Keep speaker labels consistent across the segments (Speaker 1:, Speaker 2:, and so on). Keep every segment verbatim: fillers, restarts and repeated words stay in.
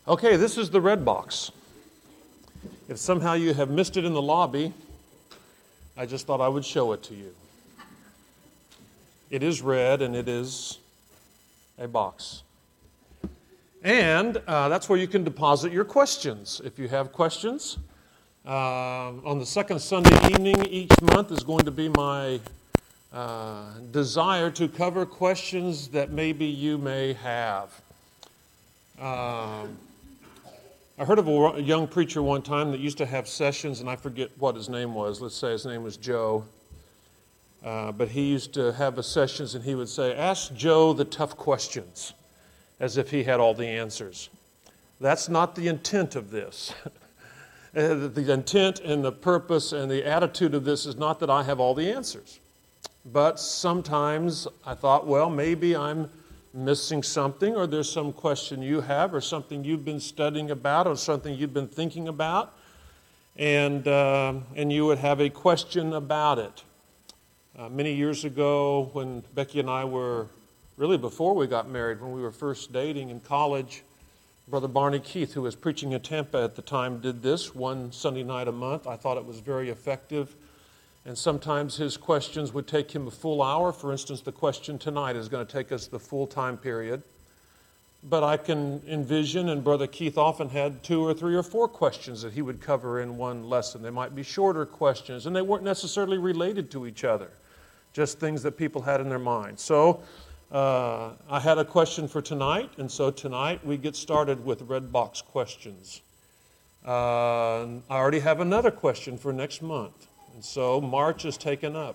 Speaker 1: Okay, this is the red box. If somehow you have missed it in the lobby, I just thought I would show it to you. It is red and it is a box. And uh, that's where you can deposit your questions. If you have questions, uh, on the second Sunday evening each month is going to be my uh, desire to cover questions that maybe you may have. Um, I heard of a young preacher one time that used to have sessions, and I forget what his name was. Let's say his name was Joe. Uh, but he used to have a sessions, and he would say, "Ask Joe the tough questions," as if he had all the answers. That's not the intent of this. The intent and the purpose and the attitude of this is not that I have all the answers. But sometimes I thought, well, maybe I'm missing something, or there's some question you have, or something you've been studying about, or something you've been thinking about, and uh, and you would have a question about it. Uh, many years ago, when Becky and I were, really before we got married, when we were first dating in college, Brother Barney Keith, who was preaching in Tampa at the time, did this one Sunday night a month. I thought it was very effective. And sometimes his questions would take him a full hour. For instance, the question tonight is going to take us the full time period. But I can envision, and Brother Keith often had two or three or four questions that he would cover in one lesson. They might be shorter questions, and they weren't necessarily related to each other, just things that people had in their mind. So uh, I had a question for tonight, and so tonight we get started with red box questions. Uh, I already have another question for next month. And so March is taken up.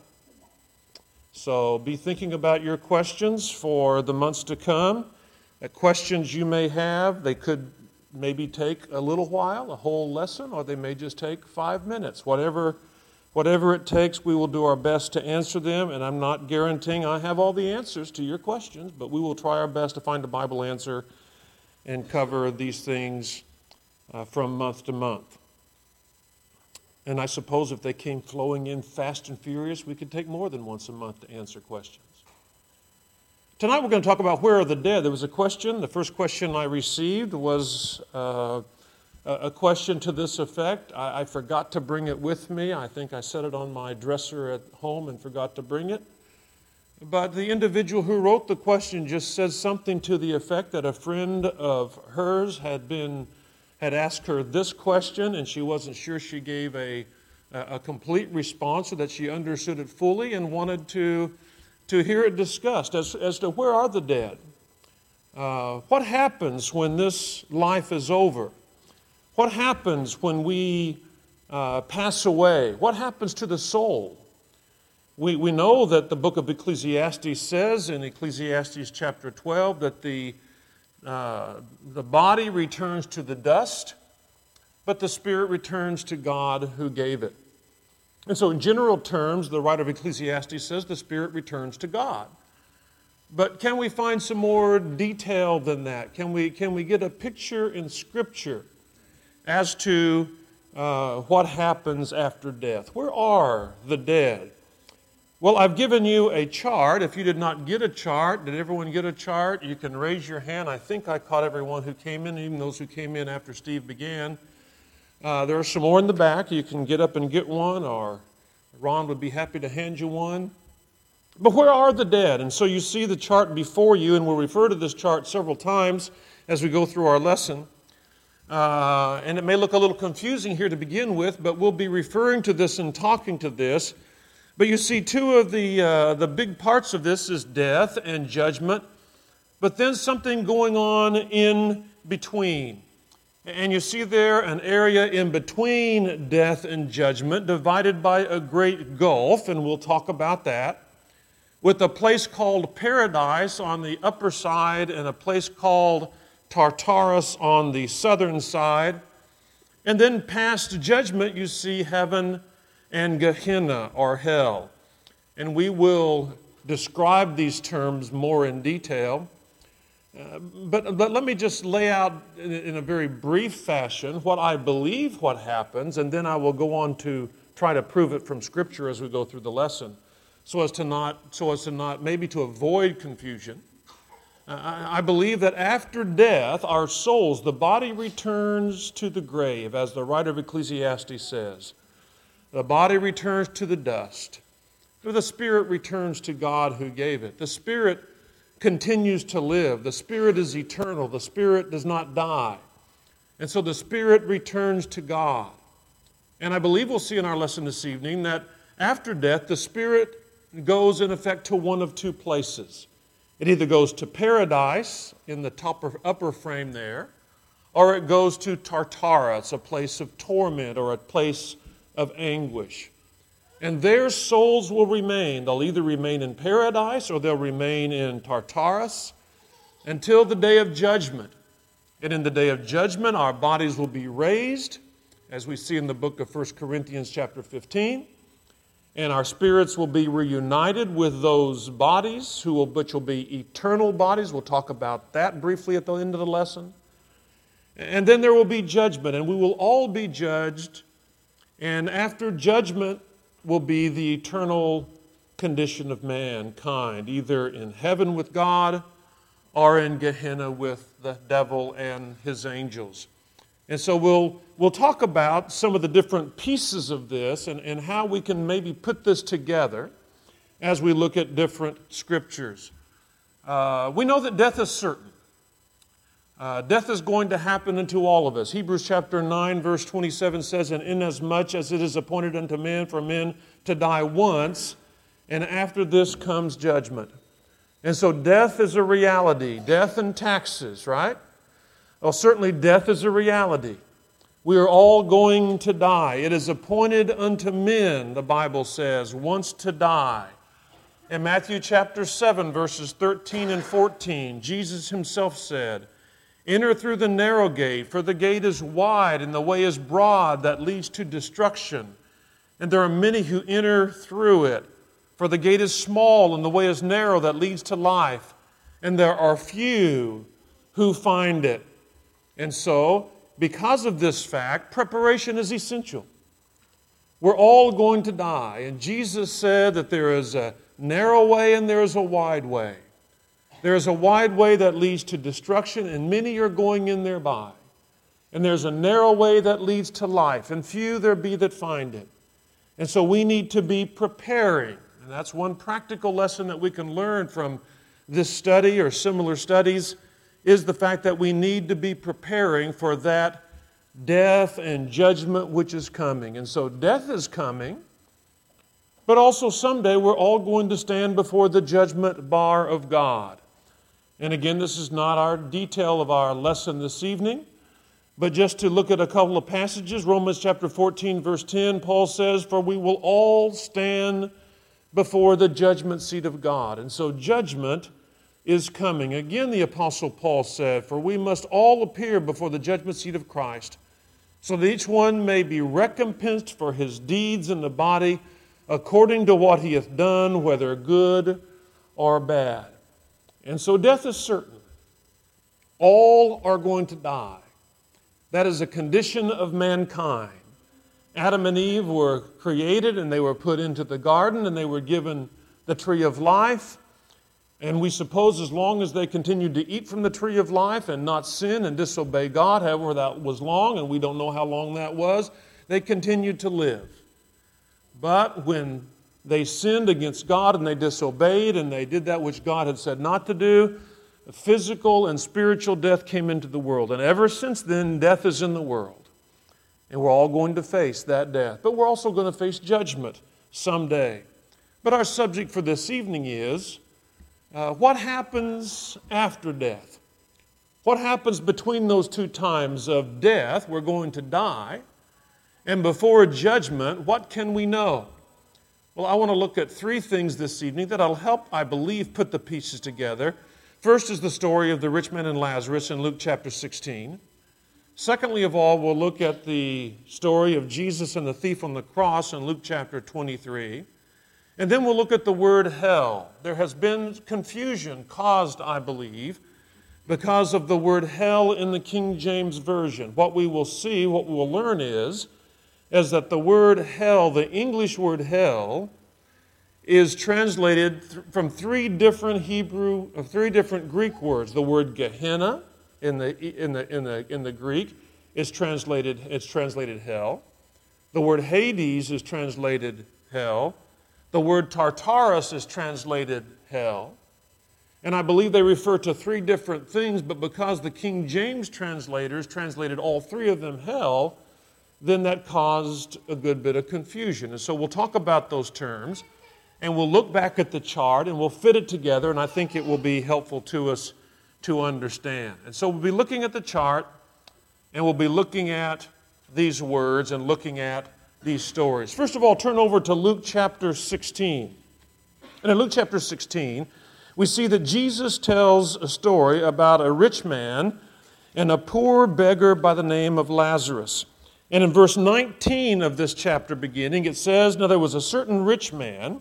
Speaker 1: So be thinking about your questions for the months to come. Uh, questions you may have, they could maybe take a little while, a whole lesson, or they may just take five minutes. Whatever, whatever it takes, we will do our best to answer them. And I'm not guaranteeing I have all the answers to your questions, but we will try our best to find a Bible answer and cover these things uh, from month to month. And I suppose if they came flowing in fast and furious, we could take more than once a month to answer questions. Tonight we're going to talk about where are the dead. There was a question. The first question I received was uh, a question to this effect. I, I forgot to bring it with me. I think I set it on my dresser at home and forgot to bring it. But the individual who wrote the question just says something to the effect that a friend of hers had been had asked her this question, and she wasn't sure she gave a, a complete response, so that she understood it fully, and wanted to, to hear it discussed as, as to where are the dead? Uh, what happens when this life is over? What happens when we uh, pass away? What happens to the soul? We, we know that the book of Ecclesiastes says in Ecclesiastes chapter twelve that the Uh, the body returns to the dust, but the spirit returns to God who gave it. And so in general terms, the writer of Ecclesiastes says the spirit returns to God. But can we find some more detail than that? Can we, can we get a picture in Scripture as to uh, what happens after death? Where are the dead? Well, I've given you a chart. If you did not get a chart, did everyone get a chart? You can raise your hand. I think I caught everyone who came in, even those who came in after Steve began. Uh, there are some more in the back. You can get up and get one, or Ron would be happy to hand you one. But where are the dead? And so you see the chart before you, and we'll refer to this chart several times as we go through our lesson. Uh, and it may look a little confusing here to begin with, but we'll be referring to this and talking to this. But you see, two of the uh, the big parts of this is death and judgment, but then something going on in between. And you see there an area in between death and judgment divided by a great gulf, and we'll talk about that, with a place called Paradise on the upper side and a place called Tartarus on the southern side. And then past judgment, you see heaven and Gehenna, or hell. And we will describe these terms more in detail. Uh, but, but let me just lay out in, in a very brief fashion what I believe what happens, and then I will go on to try to prove it from Scripture as we go through the lesson, so as to not, so as to not, maybe to avoid confusion. I believe that after death, our souls, the body returns to the grave, as the writer of Ecclesiastes says. The body returns to the dust, but the spirit returns to God who gave it. The spirit continues to live. The spirit is eternal. The spirit does not die. And so the spirit returns to God. And I believe we'll see in our lesson this evening that after death, the spirit goes in effect to one of two places. It either goes to paradise in the top or upper frame there, or it goes to Tartarus, a place of torment or a place of anguish. And their souls will remain. They'll either remain in paradise or they'll remain in Tartarus until the day of judgment. And in the day of judgment, our bodies will be raised, as we see in the book of First Corinthians chapter fifteen. And our spirits will be reunited with those bodies, who will, which will be eternal bodies. We'll talk about that briefly at the end of the lesson. And then there will be judgment, and we will all be judged. And after judgment will be the eternal condition of mankind, either in heaven with God or in Gehenna with the devil and his angels. And so we'll, we'll talk about some of the different pieces of this and, and how we can maybe put this together as we look at different scriptures. Uh, we know that death is certain. Uh, death is going to happen unto all of us. Hebrews chapter nine, verse twenty-seven says, "And inasmuch as it is appointed unto men for men to die once, and after this comes judgment." And so death is a reality. Death and taxes, right? Well, certainly death is a reality. We are all going to die. It is appointed unto men, the Bible says, once to die. In Matthew chapter seven, verses thirteen and fourteen, Jesus himself said, "Enter through the narrow gate, for the gate is wide and the way is broad that leads to destruction. And there are many who enter through it. For the gate is small and the way is narrow that leads to life. And there are few who find it." And so, because of this fact, preparation is essential. We're all going to die. And Jesus said that there is a narrow way and there is a wide way. There is a wide way that leads to destruction, and many are going in thereby. And there's a narrow way that leads to life, and few there be that find it. And so we need to be preparing. And that's one practical lesson that we can learn from this study or similar studies, is the fact that we need to be preparing for that death and judgment which is coming. And so death is coming, but also someday we're all going to stand before the judgment bar of God. And again, this is not our detail of our lesson this evening, but just to look at a couple of passages. Romans chapter fourteen, verse ten, Paul says, "For we will all stand before the judgment seat of God." And so judgment is coming. Again, the Apostle Paul said, "For we must all appear before the judgment seat of Christ, so that each one may be recompensed for his deeds in the body, according to what he hath done, whether good or bad." And so death is certain. All are going to die. That is a condition of mankind. Adam and Eve were created, and they were put into the garden, and they were given the tree of life. And we suppose as long as they continued to eat from the tree of life and not sin and disobey God, however that was long, and we don't know how long that was, they continued to live. But when they sinned against God and they disobeyed and they did that which God had said not to do, physical and spiritual death came into the world. And ever since then, death is in the world. And we're all going to face that death. But we're also going to face judgment someday. But our subject for this evening is, Uh, what happens after death? What happens between those two times of death, we're going to die, and before judgment, what can we know? Well, I want to look at three things this evening that'll help, I believe, put the pieces together. First is the story of the rich man and Lazarus in Luke chapter sixteen. Secondly of all, we'll look at the story of Jesus and the thief on the cross in Luke chapter twenty-three. And then we'll look at the word hell. There has been confusion caused, I believe, because of the word hell in the King James Version. What we will see, what we will learn is, is that the word hell, the English word hell, is translated th- from three different Hebrew, uh, three different Greek words. The word Gehenna in the in the in the in the Greek is translated it's translated hell. The word Hades is translated hell. The word Tartarus is translated hell. And I believe they refer to three different things, but because the King James translators translated all three of them hell, then that caused a good bit of confusion. And so we'll talk about those terms, and we'll look back at the chart, and we'll fit it together, and I think it will be helpful to us to understand. And so we'll be looking at the chart, and we'll be looking at these words and looking at these stories. First of all, turn over to Luke chapter sixteen. And in Luke chapter sixteen, we see that Jesus tells a story about a rich man and a poor beggar by the name of Lazarus. And in verse nineteen of this chapter beginning, it says, "Now there was a certain rich man,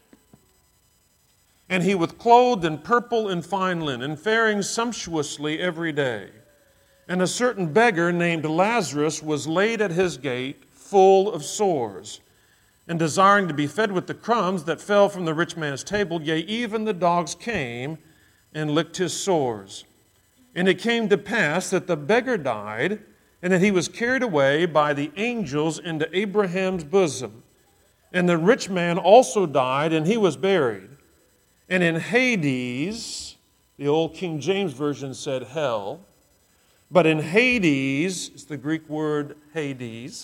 Speaker 1: and he was clothed in purple and fine linen, faring sumptuously every day. And a certain beggar named Lazarus was laid at his gate, full of sores, and desiring to be fed with the crumbs that fell from the rich man's table, yea, even the dogs came and licked his sores. And it came to pass that the beggar died, and that he was carried away by the angels into Abraham's bosom. And the rich man also died, and he was buried. And in Hades," the old King James Version said hell, but in Hades, it's the Greek word Hades,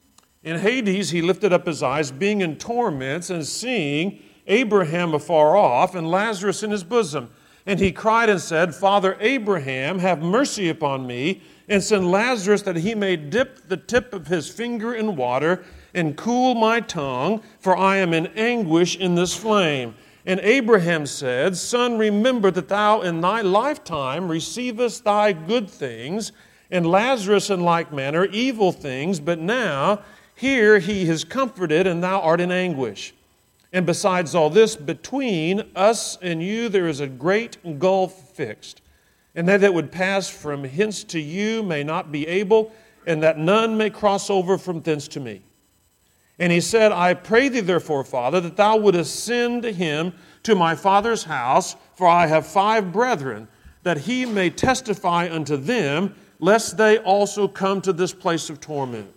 Speaker 1: in Hades he lifted up his eyes, being in torments, and seeing Abraham afar off, and Lazarus in his bosom. And he cried and said, Father Abraham, have mercy upon me, and send Lazarus that he may dip the tip of his finger in water, and cool my tongue, for I am in anguish in this flame. And Abraham said, Son, remember that thou in thy lifetime receivest thy good things, and Lazarus in like manner evil things, but now here he is comforted, and thou art in anguish. And besides all this, between us and you there is a great gulf fixed, and they that would pass from hence to you may not be able, and that none may cross over from thence to me. And he said, I pray thee therefore, Father, that thou wouldest send him to my father's house, for I have five brethren, that he may testify unto them, lest they also come to this place of torment.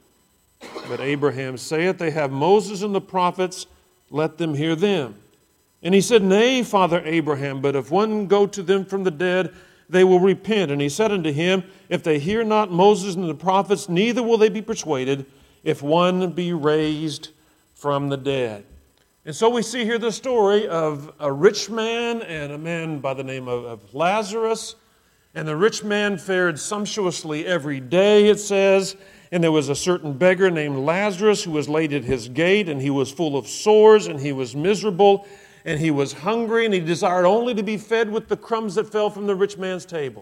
Speaker 1: But Abraham saith, They have Moses and the prophets, let them hear them. And he said, Nay, Father Abraham, but if one go to them from the dead, they will repent. And he said unto him, If they hear not Moses and the prophets, neither will they be persuaded, if one be raised from the dead. And so we see here the story of a rich man and a man by the name of, of Lazarus. And the rich man fared sumptuously every day, it says. And there was a certain beggar named Lazarus who was laid at his gate, and he was full of sores, and he was miserable, and he was hungry, and he desired only to be fed with the crumbs that fell from the rich man's table.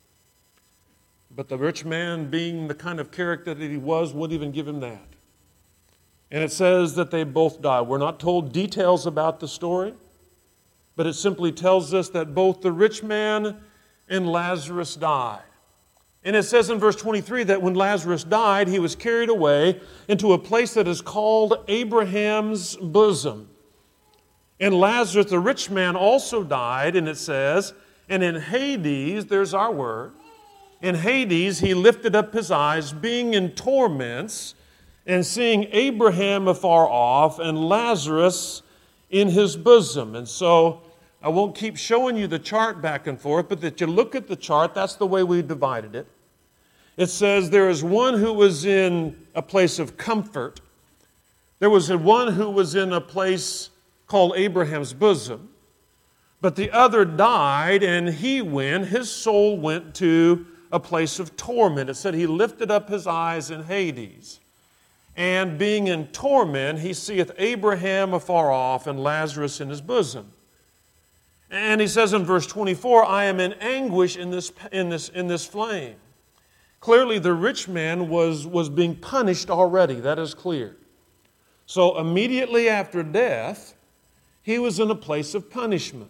Speaker 1: But the rich man, being the kind of character that he was, wouldn't even give him that. And it says that they both died. We're not told details about the story, but it simply tells us that both the rich man and Lazarus died. And it says in verse twenty-three that when Lazarus died, he was carried away into a place that is called Abraham's bosom. And Lazarus, the rich man, also died, and it says, and in Hades, there's our word, in Hades, he lifted up his eyes, being in torments, and seeing Abraham afar off, and Lazarus in his bosom. And so, I won't keep showing you the chart back and forth, but that you look at the chart, that's the way we divided it. It says there is one who was in a place of comfort. There was one who was in a place called Abraham's bosom. But the other died, and he went, his soul went to a place of torment. It said he lifted up his eyes in Hades. And being in torment, he seeth Abraham afar off and Lazarus in his bosom. And he says in verse twenty-four, I am in anguish in this, in this, in this flame. Clearly, the rich man was, was being punished already. That is clear. So immediately after death, he was in a place of punishment.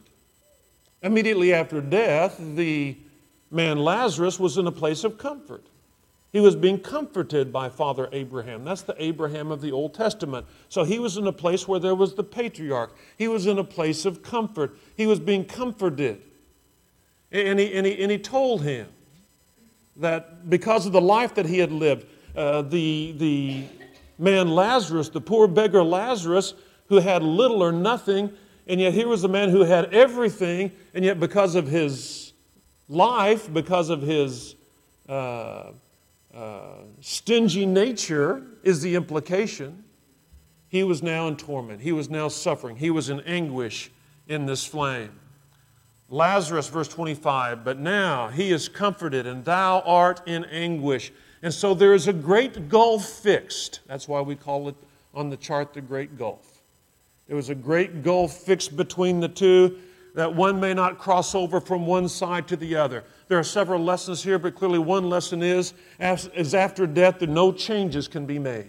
Speaker 1: Immediately after death, the man Lazarus was in a place of comfort. He was being comforted by Father Abraham. That's the Abraham of the Old Testament. So he was in a place where there was the patriarch. He was in a place of comfort. He was being comforted. And he, and he, and he told him that because of the life that he had lived, uh, the, the man Lazarus, the poor beggar Lazarus, who had little or nothing, and yet here was a man who had everything, and yet because of his life, because of his uh, uh, stingy nature, is the implication, he was now in torment. He was now suffering. He was in anguish in this flame. Lazarus, verse twenty-five, but now he is comforted, and thou art in anguish. And so there is a great gulf fixed. That's why we call it on the chart the Great Gulf. There was a great gulf fixed between the two, that one may not cross over from one side to the other. There are several lessons here, but clearly one lesson is, as, is after death, that no changes can be made.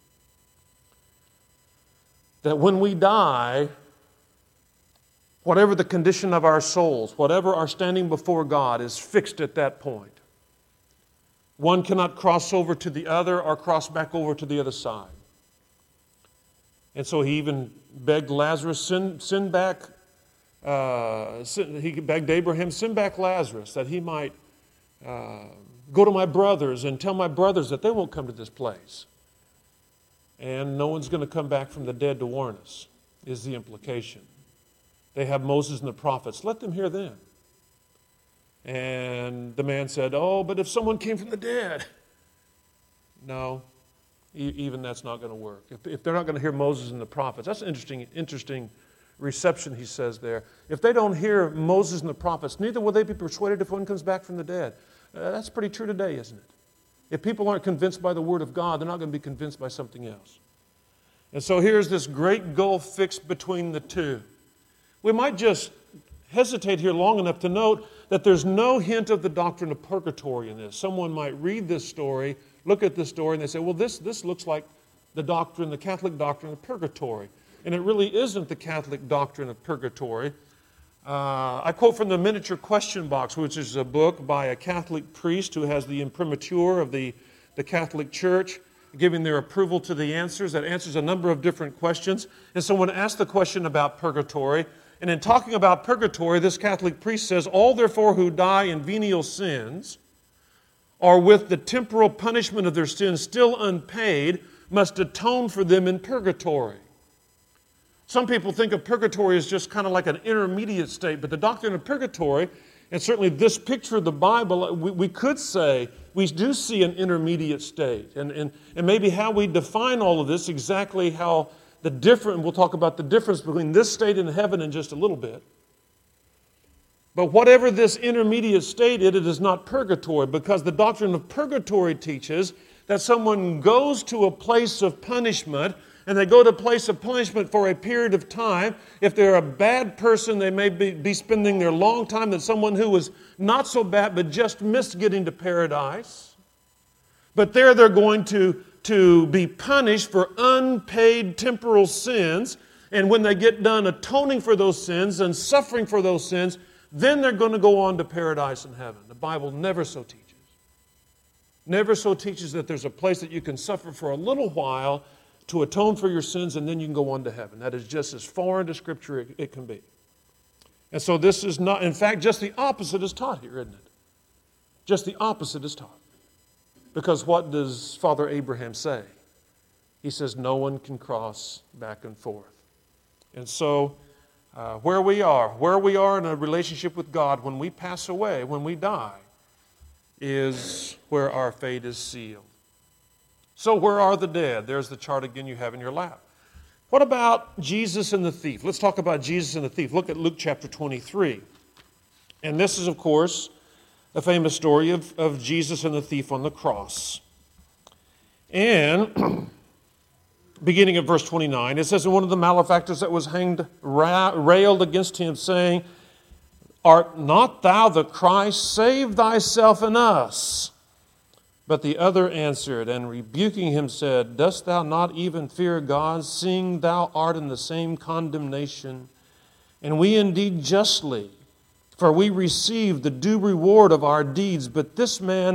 Speaker 1: That when we die, whatever the condition of our souls, whatever our standing before God is fixed at that point. One cannot cross over to the other or cross back over to the other side. And so he even begged Lazarus, send, send back, uh, send, he begged Abraham, send back Lazarus that he might uh, go to my brothers and tell my brothers that they won't come to this place. And no one's going to come back from the dead to warn us, is the implication. They have Moses and the prophets. Let them hear them. And the man said, oh, but if someone came from the dead. No, e- even that's not going to work. If, if they're not going to hear Moses and the prophets, that's an interesting, interesting reception he says there. If they don't hear Moses and the prophets, neither will they be persuaded if one comes back from the dead. Uh, that's pretty true today, isn't it? If people aren't convinced by the Word of God, they're not going to be convinced by something else. And so here's this great gulf fixed between the two. We might just hesitate here long enough to note that there's no hint of the doctrine of purgatory in this. Someone might read this story, look at this story, and they say, well, this, this looks like the doctrine, the Catholic doctrine of purgatory. And it really isn't the Catholic doctrine of purgatory. Uh, I quote from the Miniature Question Box, which is a book by a Catholic priest who has the imprimatur of the, the Catholic Church, giving their approval to the answers. That answers a number of different questions. And someone asked the question about purgatory. And in talking about purgatory, this Catholic priest says, all therefore who die in venial sins, or with the temporal punishment of their sins still unpaid, must atone for them in purgatory. Some people think of purgatory as just kind of like an intermediate state, but the doctrine of purgatory, and certainly this picture of the Bible, we, we could say we do see an intermediate state. And, and, and maybe how we define all of this, exactly how the different, we'll talk about the difference between this state and heaven in just a little bit. But whatever this intermediate state is, it is not purgatory, because the doctrine of purgatory teaches that someone goes to a place of punishment, and they go to a place of punishment for a period of time. If they're a bad person, they may be, be spending their long time than someone who was not so bad but just missed getting to paradise. But there they're going to to be punished for unpaid temporal sins, and when they get done atoning for those sins and suffering for those sins, then they're going to go on to paradise and heaven. The Bible never so teaches. Never so teaches that there's a place that you can suffer for a little while to atone for your sins, and then you can go on to heaven. That is just as foreign to Scripture it, it can be. And so this is not, in fact, just the opposite is taught here, isn't it? Just the opposite is taught. Because what does Father Abraham say? He says no one can cross back and forth. And so uh, where we are, where we are in a relationship with God when we pass away, when we die, is where our fate is sealed. So where are the dead? There's the chart again you have in your lap. What about Jesus and the thief? Let's talk about Jesus and the thief. Look at Luke chapter twenty-three. And this is, of course, a famous story of, of Jesus and the thief on the cross. And beginning at verse twenty-nine, it says, and one of the malefactors that was hanged ra- railed against him, saying, art not thou the Christ? Save thyself and us. But the other answered, and rebuking him said, dost thou not even fear God, seeing thou art in the same condemnation? And we indeed justly, for we receive the due reward of our deeds, but this man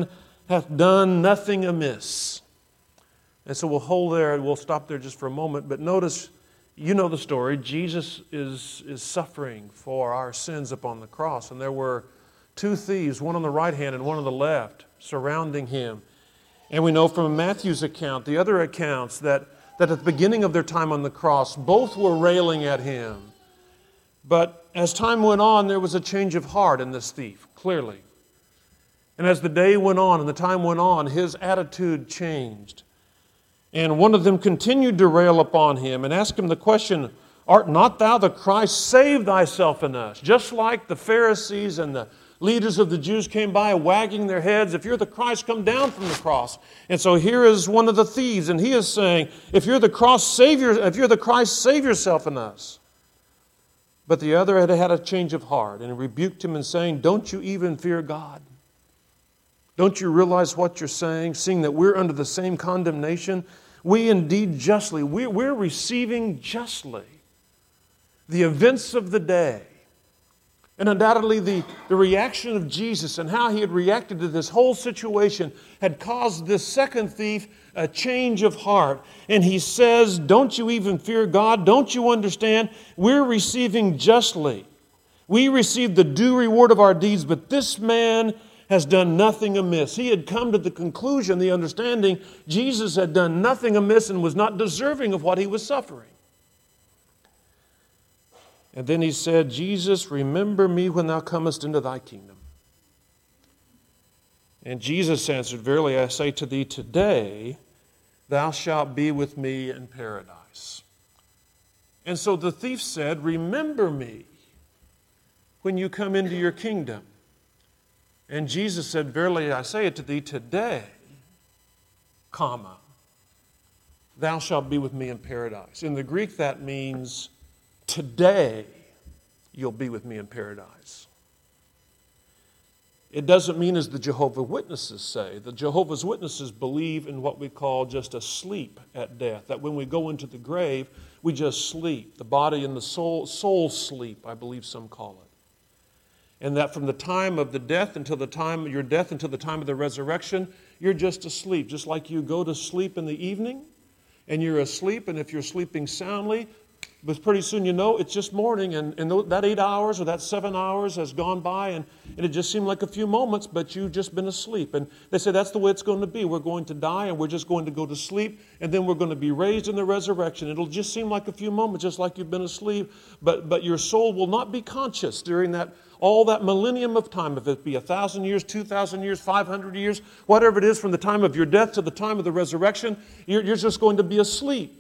Speaker 1: hath done nothing amiss. And so we'll hold there and we'll stop there just for a moment. But notice, you know the story. Jesus is, is suffering for our sins upon the cross. And there were two thieves, one on the right hand and one on the left, surrounding him. And we know from Matthew's account, the other accounts, that, that at the beginning of their time on the cross, both were railing at him. But as time went on, there was a change of heart in this thief, clearly. And as the day went on and the time went on, his attitude changed. And one of them continued to rail upon him and ask him the question, art not thou the Christ? Save thyself and us. Just like the Pharisees and the leaders of the Jews came by wagging their heads, if you're the Christ, come down from the cross. And so here is one of the thieves, and he is saying, if you're the cross, save your, if you're the Christ, save yourself and us. But the other had had a change of heart and rebuked him and saying, don't you even fear God? Don't you realize what you're saying, seeing that we're under the same condemnation? We indeed justly, we, we're receiving justly the events of the day. And undoubtedly the, the reaction of Jesus and how he had reacted to this whole situation had caused this second thief a change of heart. And he says, don't you even fear God? Don't you understand? We're receiving justly. We receive the due reward of our deeds, but this man has done nothing amiss. He had come to the conclusion, the understanding, Jesus had done nothing amiss and was not deserving of what he was suffering. And then he said, Jesus, remember me when thou comest into thy kingdom. And Jesus answered, verily I say to thee, today thou shalt be with me in paradise. And so the thief said, remember me when you come into your kingdom. And Jesus said, verily I say it to thee, today, comma, thou shalt be with me in paradise. In the Greek that means, today you'll be with me in paradise. It doesn't mean as the Jehovah's Witnesses say. The Jehovah's Witnesses believe in what we call just a sleep at death. That when we go into the grave, we just sleep. The body and the soul, soul sleep, I believe some call it. And that from the time of the death until the time, your death until the time of the resurrection, you're just asleep. Just like you go to sleep in the evening and you're asleep, and if you're sleeping soundly, but pretty soon you know it's just morning, and, and that eight hours or that seven hours has gone by, and, and it just seemed like a few moments, but you've just been asleep. And they say that's the way it's going to be. We're going to die, and we're just going to go to sleep, and then we're going to be raised in the resurrection. It'll just seem like a few moments, just like you've been asleep, but, but your soul will not be conscious during that all that millennium of time, if it be a thousand years, two thousand years, five hundred years, whatever it is, from the time of your death to the time of the resurrection, you're, you're just going to be asleep.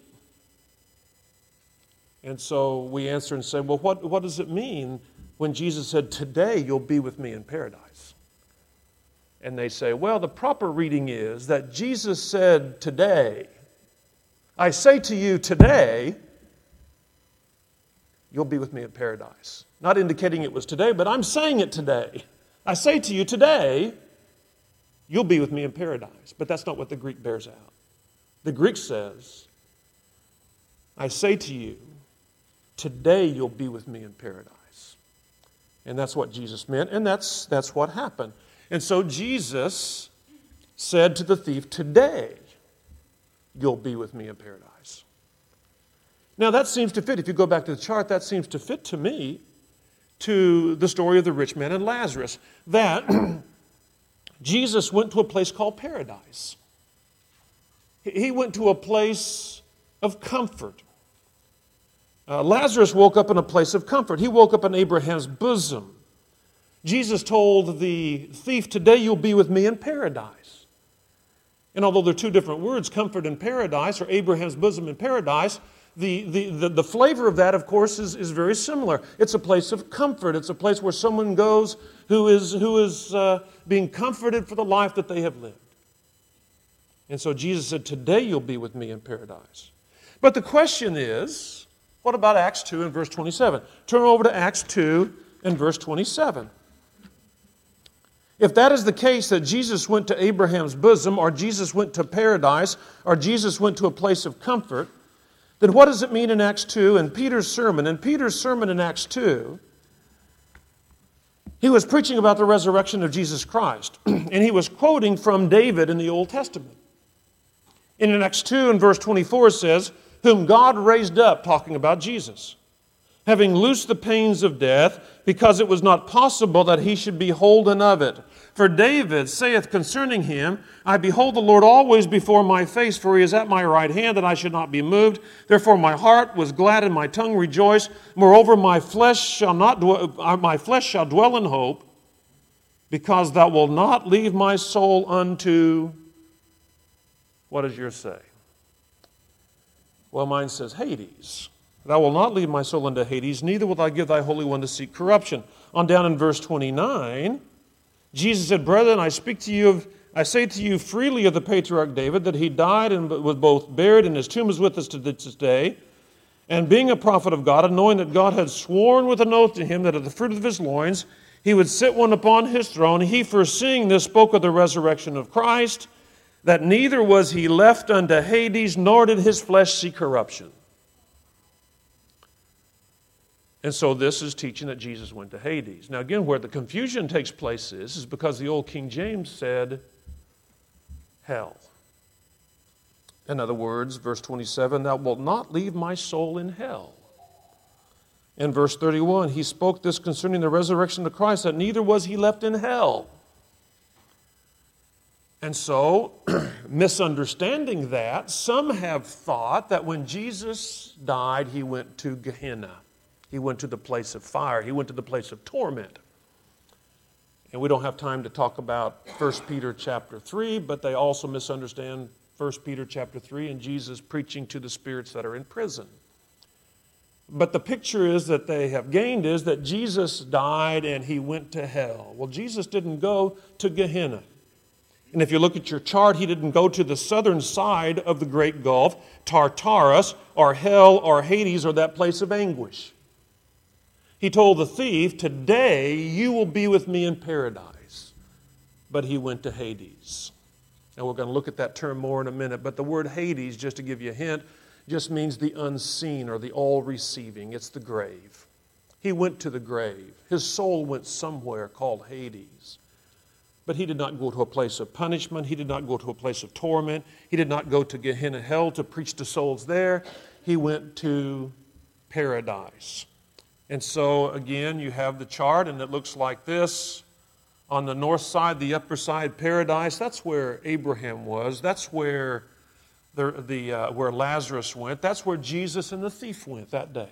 Speaker 1: And so we answer and say, well, what, what does it mean when Jesus said, today you'll be with me in paradise? And they say, well, the proper reading is that Jesus said, today, I say to you today, you'll be with me in paradise. Not indicating it was today, but I'm saying it today. I say to you today, you'll be with me in paradise. But that's not what the Greek bears out. The Greek says, I say to you, today you'll be with me in paradise. And that's what Jesus meant, and that's, that's what happened. And so Jesus said to the thief, today you'll be with me in paradise. Now that seems to fit. If you go back to the chart, that seems to fit to me to the story of the rich man and Lazarus. That Jesus went to a place called paradise. He went to a place of comfort. Uh, Lazarus woke up in a place of comfort. He woke up in Abraham's bosom. Jesus told the thief, today you'll be with me in paradise. And although they're two different words, comfort and paradise, or Abraham's bosom and paradise, the, the, the, the flavor of that, of course, is, is very similar. It's a place of comfort. It's a place where someone goes who is, who is uh, being comforted for the life that they have lived. And so Jesus said, today you'll be with me in paradise. But the question is, what about Acts two and verse twenty-seven? Turn over to Acts two and verse twenty-seven. If that is the case, that Jesus went to Abraham's bosom, or Jesus went to paradise, or Jesus went to a place of comfort, then what does it mean in Acts two and Peter's sermon? In Peter's sermon in Acts two, He was preaching about the resurrection of Jesus Christ, and he was quoting from David in the Old Testament. In Acts two and verse twenty-four it says, whom God raised up, talking about Jesus, having loosed the pains of death, because it was not possible that he should be holden of it. For David saith concerning him, I behold the Lord always before my face, for he is at my right hand, that I should not be moved. Therefore my heart was glad, and my tongue rejoiced. Moreover, my flesh shall not dwell, my flesh shall dwell in hope, because thou wilt not leave my soul unto, what does yours say? Well, mine says Hades. Thou wilt not leave my soul unto Hades, neither wilt I give thy Holy One to seek corruption. On down in verse twenty-nine, Jesus said, brethren, I speak to you of, I say to you freely of the patriarch David, that he died and was both buried, and his tomb is with us to this day. And being a prophet of God, and knowing that God had sworn with an oath to him that of the fruit of his loins he would sit one upon his throne, he foreseeing this spoke of the resurrection of Christ, that neither was he left unto Hades, nor did his flesh see corruption. And so this is teaching that Jesus went to Hades. Now again, where the confusion takes place is, is because the old King James said hell. In other words, verse twenty-seven, thou wilt not leave my soul in hell. In verse thirty-one, he spoke this concerning the resurrection of Christ, that neither was he left in hell. And so, misunderstanding that, some have thought that when Jesus died, he went to Gehenna. He went to the place of fire. He went to the place of torment. And we don't have time to talk about First Peter chapter three, but they also misunderstand First Peter chapter three and Jesus preaching to the spirits that are in prison. But the picture is that they have gained is that Jesus died and he went to hell. Well, Jesus didn't go to Gehenna. And if you look at your chart, he didn't go to the southern side of the Great Gulf, Tartarus, or hell, or Hades, or that place of anguish. He told the thief, today you will be with me in paradise. But he went to Hades. And we're going to look at that term more in a minute. But the word Hades, just to give you a hint, just means the unseen or the all-receiving. It's the grave. He went to the grave. His soul went somewhere called Hades. But he did not go to a place of punishment. He did not go to a place of torment. He did not go to Gehenna hell to preach to souls there. He went to paradise. And so, again, you have the chart, and it looks like this. On the north side, the upper side, paradise, that's where Abraham was. That's where the, the uh, where Lazarus went. That's where Jesus and the thief went that day.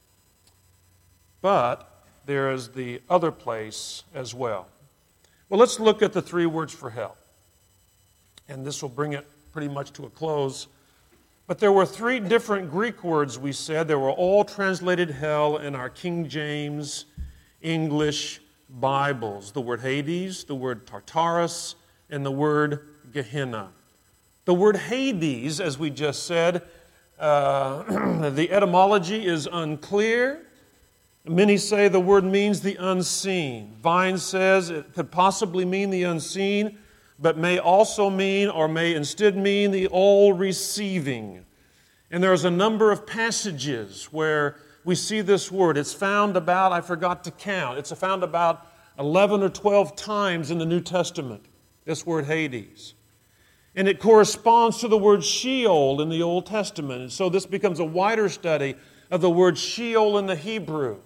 Speaker 1: But there is the other place as well. Well, let's look at the three words for hell. And this will bring it pretty much to a close. But there were three different Greek words, we said. They were all translated hell in our King James English Bibles. The word Hades, the word Tartarus, and the word Gehenna. The word Hades, as we just said, uh, the etymology is unclear. Many say the word means the unseen. Vine says it could possibly mean the unseen, but may also mean, or may instead mean, the all-receiving. And there's a number of passages where we see this word. It's found about, I forgot to count, it's found about eleven or twelve times in the New Testament, this word Hades. And it corresponds to the word Sheol in the Old Testament. And so this becomes a wider study of the word Sheol in the Hebrew.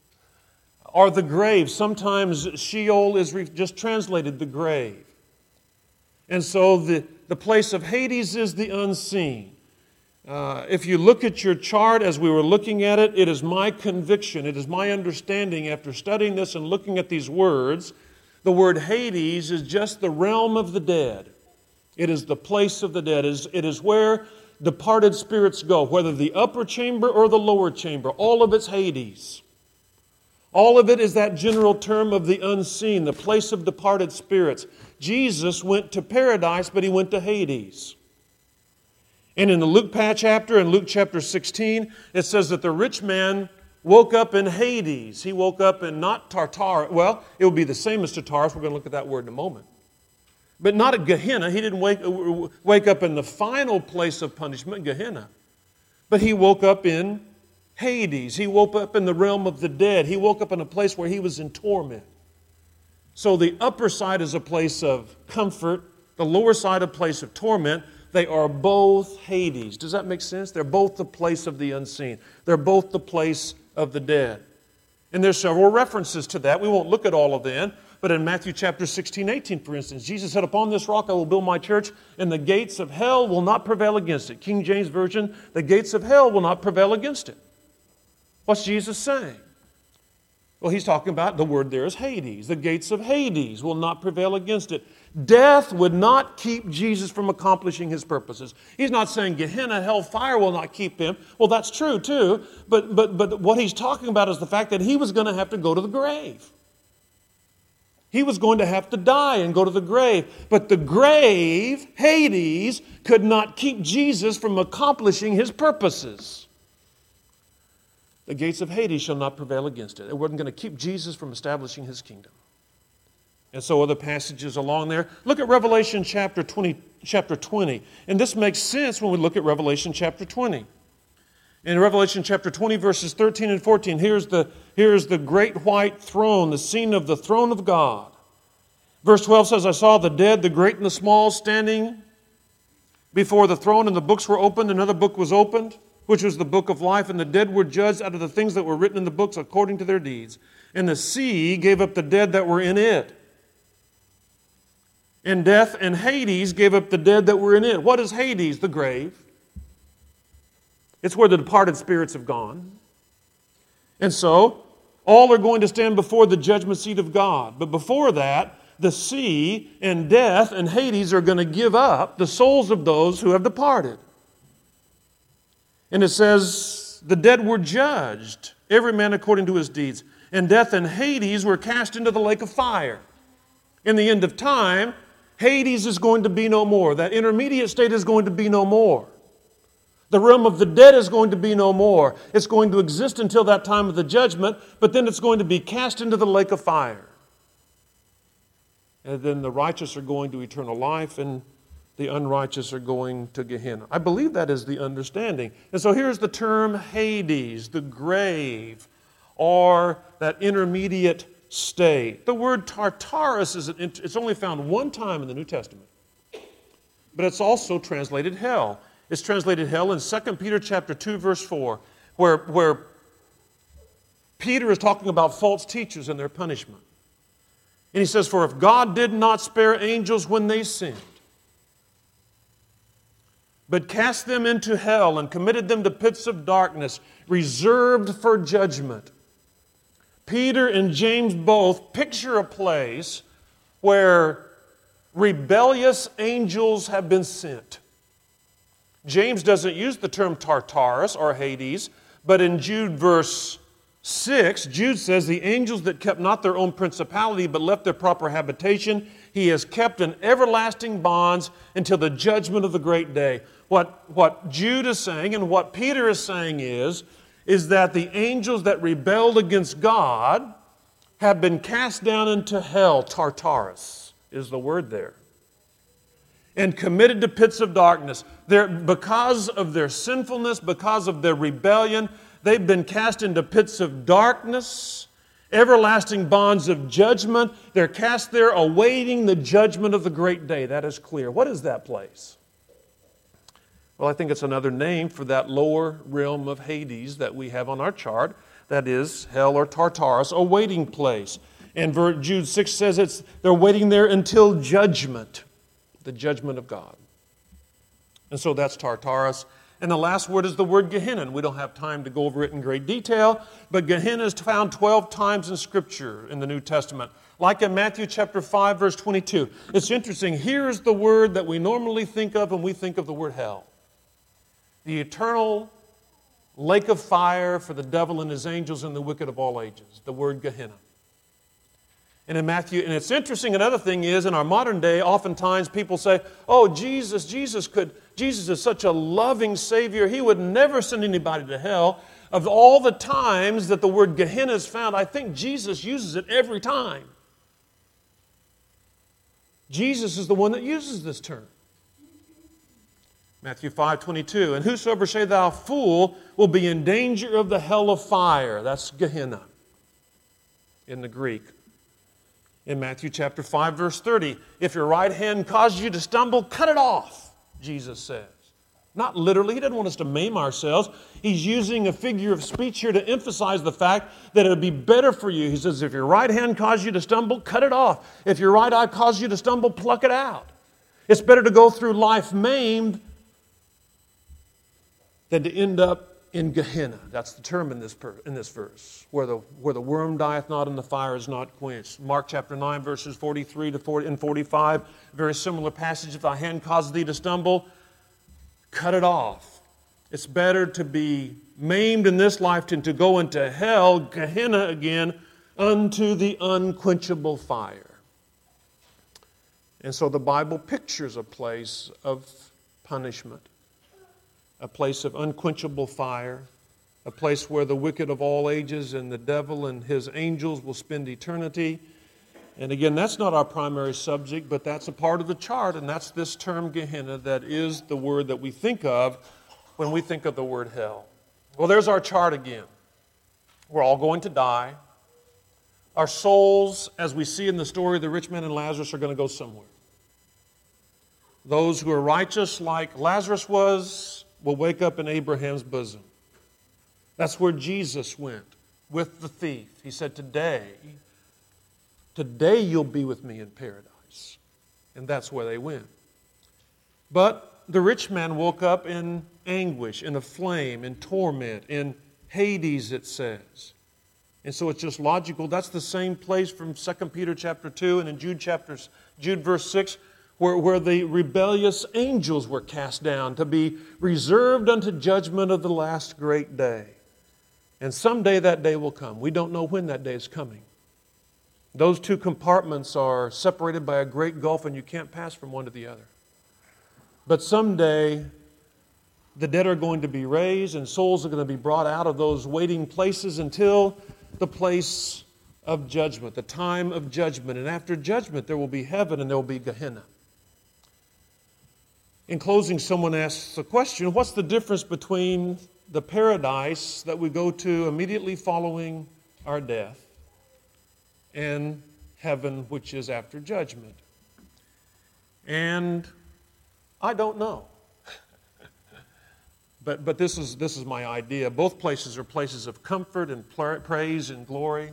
Speaker 1: Or the grave. Sometimes Sheol is just translated the grave. And so the, the place of Hades is the unseen. Uh, if you look at your chart as we were looking at it, it is my conviction, it is my understanding after studying this and looking at these words, the word Hades is just the realm of the dead. It is the place of the dead. It is, it is where departed spirits go, whether the upper chamber or the lower chamber. All of it's Hades. All of it is that general term of the unseen, the place of departed spirits. Jesus went to paradise, but he went to Hades. And in the Luke chapter, in Luke chapter sixteen, it says that the rich man woke up in Hades. He woke up in not Tartarus. Well, it would be the same as Tartarus. We're going to look at that word in a moment. But not at Gehenna. He didn't wake, wake up in the final place of punishment, Gehenna. But he woke up in Hades. He woke up in the realm of the dead. He woke up in a place where he was in torment. So the upper side is a place of comfort, the lower side a place of torment. They are both Hades. Does that make sense? They're both the place of the unseen. They're both the place of the dead. And there's several references to that. We won't look at all of them. But in Matthew chapter sixteen, eighteen, for instance, Jesus said, upon this rock I will build my church, and the gates of hell will not prevail against it. King James Version, the gates of hell will not prevail against it. What's Jesus saying? Well, he's talking about, the word there is Hades. The gates of Hades will not prevail against it. Death would not keep Jesus from accomplishing his purposes. He's not saying Gehenna, hellfire will not keep him. Well, that's true too. But, but, but what he's talking about is the fact that he was going to have to go to the grave. He was going to have to die and go to the grave. But the grave, Hades, could not keep Jesus from accomplishing his purposes. The gates of Hades shall not prevail against it. It wasn't going to keep Jesus from establishing his kingdom. And so other passages along there. Look at Revelation chapter twenty, chapter twenty. And this makes sense when we look at Revelation chapter twenty. In Revelation chapter twenty, verses thirteen and fourteen, here's the, here's the great white throne, the scene of the throne of God. Verse twelve says, I saw the dead, the great and the small, standing before the throne, and the books were opened. Another book was opened, which was the book of life, and the dead were judged out of the things that were written in the books according to their deeds. And the sea gave up the dead that were in it. And death and Hades gave up the dead that were in it. What is Hades? The grave. It's where the departed spirits have gone. And so, all are going to stand before the judgment seat of God. But before that, the sea and death and Hades are going to give up the souls of those who have departed. And it says, the dead were judged, every man according to his deeds. And death and Hades were cast into the lake of fire. In the end of time, Hades is going to be no more. That intermediate state is going to be no more. The realm of the dead is going to be no more. It's going to exist until that time of the judgment, but then it's going to be cast into the lake of fire. And then the righteous are going to eternal life, and the unrighteous are going to Gehenna. I believe that is the understanding. And so here's the term Hades, the grave, or that intermediate state. The word Tartarus is an, it's only found one time in the New Testament, but it's also translated hell. It's translated hell in Second Peter chapter two, verse four, where, where Peter is talking about false teachers and their punishment. And he says, for if God did not spare angels when they sinned, but cast them into hell and committed them to pits of darkness, reserved for judgment. Peter and James both picture a place where rebellious angels have been sent. James doesn't use the term Tartarus or Hades, but in Jude verse six, Jude says, the angels that kept not their own principality but left their proper habitation, he has kept in everlasting bonds until the judgment of the great day. What, what Jude is saying and what Peter is saying is, is that the angels that rebelled against God have been cast down into hell. Tartarus is the word there. And committed to pits of darkness. They're, because of their sinfulness, because of their rebellion, they've been cast into pits of darkness, everlasting bonds of judgment. They're cast there awaiting the judgment of the great day. That is clear. What is that place? Well, I think it's another name for that lower realm of Hades that we have on our chart. That is hell or Tartarus, a waiting place. And Jude six says it's they're waiting there until judgment, the judgment of God. And so that's Tartarus. And the last word is the word Gehenna. We don't have time to go over it in great detail, but Gehenna is found twelve times in Scripture in the New Testament. Like in Matthew chapter five, verse twenty-two. It's interesting. Here's the word that we normally think of when we think of the word hell. The eternal lake of fire for the devil and his angels and the wicked of all ages. The word Gehenna. And in Matthew, and it's interesting, another thing is, in our modern day, oftentimes people say, oh, Jesus, Jesus could, Jesus is such a loving Savior, He would never send anybody to hell. Of all the times that the word Gehenna is found, I think Jesus uses it every time. Jesus is the one that uses this term. Matthew five twenty-two, and whosoever say thou fool will be in danger of the hell of fire. That's Gehenna in the Greek. In Matthew chapter five, verse thirty, if your right hand causes you to stumble, cut it off, Jesus says. Not literally. He doesn't want us to maim ourselves. He's using a figure of speech here to emphasize the fact that it would be better for you. He says, if your right hand causes you to stumble, cut it off. If your right eye causes you to stumble, pluck it out. It's better to go through life maimed than to end up in Gehenna. That's the term in this per, in this verse, where the where the worm dieth not and the fire is not quenched. Mark chapter nine, verses forty-three to forty and forty-five, very similar passage. If thy hand causes thee to stumble, cut it off. It's better to be maimed in this life than to go into hell, Gehenna again, unto the unquenchable fire. And so the Bible pictures a place of punishment, a place of unquenchable fire, a place where the wicked of all ages and the devil and his angels will spend eternity. And again, that's not our primary subject, but that's a part of the chart, and that's this term Gehenna that is the word that we think of when we think of the word hell. Well, there's our chart again. We're all going to die. Our souls, as we see in the story of the rich man and Lazarus, are going to go somewhere. Those who are righteous, like Lazarus was, will wake up in Abraham's bosom. That's where Jesus went with the thief. He said, today, today you'll be with me in paradise. And that's where they went. But the rich man woke up in anguish, in a flame, in torment, in Hades, it says. And so it's just logical. That's the same place from Second Peter chapter two and in Jude chapters, Jude verse six, where, where the rebellious angels were cast down to be reserved unto judgment of the last great day. And someday that day will come. We don't know when that day is coming. Those two compartments are separated by a great gulf and you can't pass from one to the other. But someday the dead are going to be raised and souls are going to be brought out of those waiting places until the place of judgment, the time of judgment. And after judgment there will be heaven and there will be Gehenna. In closing, someone asks the question, what's the difference between the paradise that we go to immediately following our death and heaven, which is after judgment? And I don't know. but but this is this is my idea. Both places are places of comfort and praise and glory.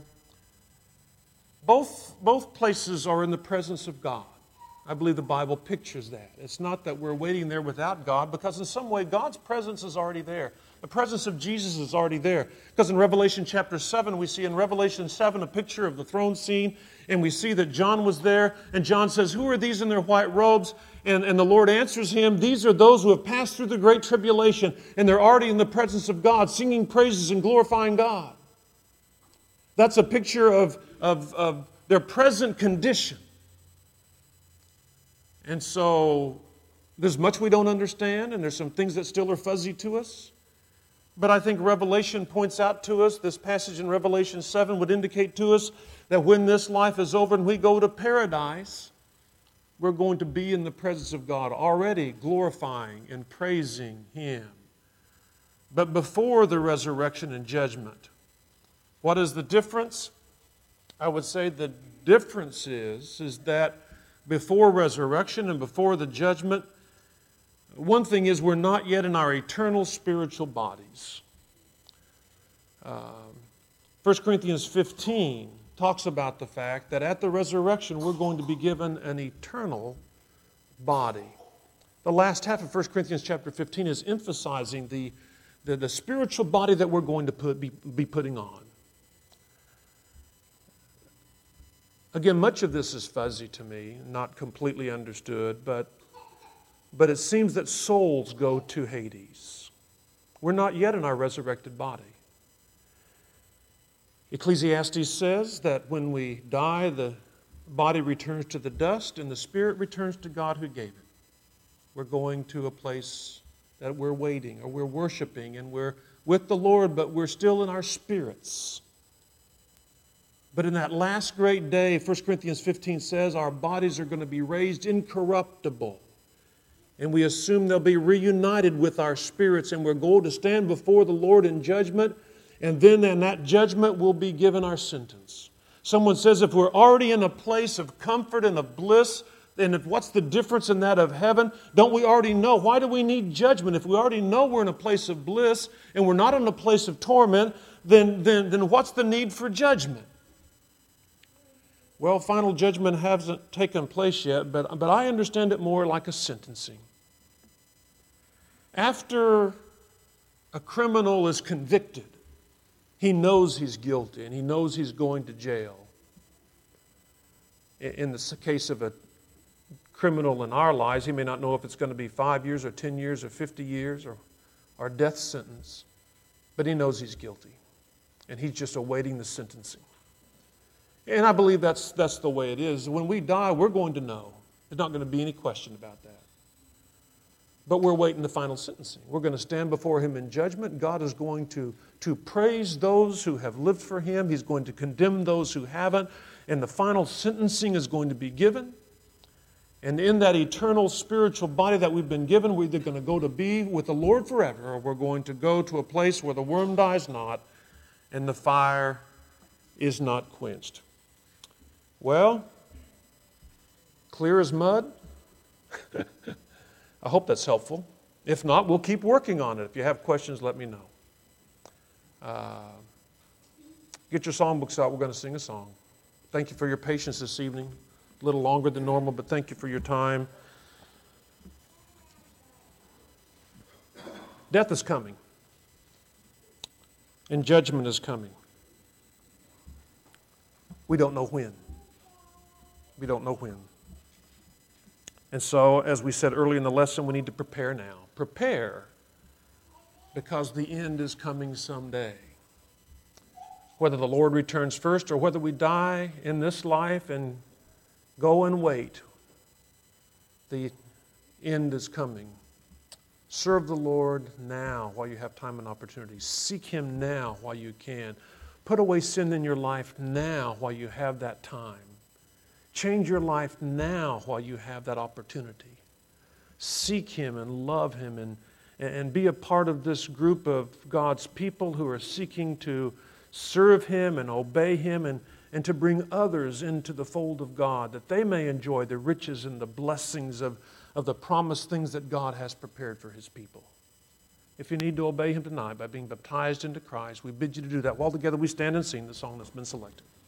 Speaker 1: Both both places are in the presence of God. I believe the Bible pictures that. It's not that we're waiting there without God, because in some way God's presence is already there. The presence of Jesus is already there. Because in Revelation chapter seven, we see in Revelation seven a picture of the throne scene, and we see that John was there, and John says, who are these in their white robes? And, and the Lord answers him, these are those who have passed through the great tribulation, and they're already in the presence of God, singing praises and glorifying God. That's a picture of, of, of their present condition. And so there's much we don't understand, and there's some things that still are fuzzy to us. But I think Revelation points out to us, this passage in Revelation seven would indicate to us that when this life is over and we go to paradise, we're going to be in the presence of God, already glorifying and praising Him. But before the resurrection and judgment, what is the difference? I would say the difference is, is that before resurrection and before the judgment, one thing is we're not yet in our eternal spiritual bodies. Uh, First Corinthians fifteen talks about the fact that at the resurrection we're going to be given an eternal body. The last half of First Corinthians chapter fifteen is emphasizing the, the, the spiritual body that we're going to put, be, be putting on. Again, much of this is fuzzy to me, not completely understood, but, but it seems that souls go to Hades. We're not yet in our resurrected body. Ecclesiastes says that when we die, the body returns to the dust and the spirit returns to God who gave it. We're going to a place that we're waiting or we're worshiping and we're with the Lord, but we're still in our spirits. But in that last great day, First Corinthians fifteen says, our bodies are going to be raised incorruptible. And we assume they'll be reunited with our spirits, and we're going to stand before the Lord in judgment, and then in that judgment we'll be given our sentence. Someone says if we're already in a place of comfort and of bliss, then if, what's the difference in that of heaven? Don't we already know? Why do we need judgment? If we already know we're in a place of bliss and we're not in a place of torment, then, then, then what's the need for judgment? Well, final judgment hasn't taken place yet, but, but I understand it more like a sentencing. After a criminal is convicted, he knows he's guilty and he knows he's going to jail. In the case of a criminal in our lives, he may not know if it's going to be five years or ten years or fifty years or, or death sentence, but he knows he's guilty and he's just awaiting the sentencing. And I believe that's, that's the way it is. When we die, we're going to know. There's not going to be any question about that. But we're waiting the final sentencing. We're going to stand before Him in judgment. God is going to, to praise those who have lived for Him. He's going to condemn those who haven't. And the final sentencing is going to be given. And in that eternal spiritual body that we've been given, we're either going to go to be with the Lord forever, or we're going to go to a place where the worm dies not and the fire is not quenched. Well, clear as mud? I hope that's helpful. If not, we'll keep working on it. If you have questions, let me know. Uh, get your songbooks out. We're going to sing a song. Thank you for your patience this evening. A little longer than normal, but thank you for your time. Death is coming. And judgment is coming. We don't know when. We don't know when. And so, as we said earlier in the lesson, we need to prepare now. Prepare because the end is coming someday. Whether the Lord returns first or whether we die in this life and go and wait, the end is coming. Serve the Lord now while you have time and opportunity. Seek Him now while you can. Put away sin in your life now while you have that time. Change your life now while you have that opportunity. Seek Him and love Him and, and be a part of this group of God's people who are seeking to serve Him and obey Him and, and to bring others into the fold of God, that they may enjoy the riches and the blessings of, of the promised things that God has prepared for His people. If you need to obey Him tonight by being baptized into Christ, we bid you to do that. While together we stand and sing the song that's been selected.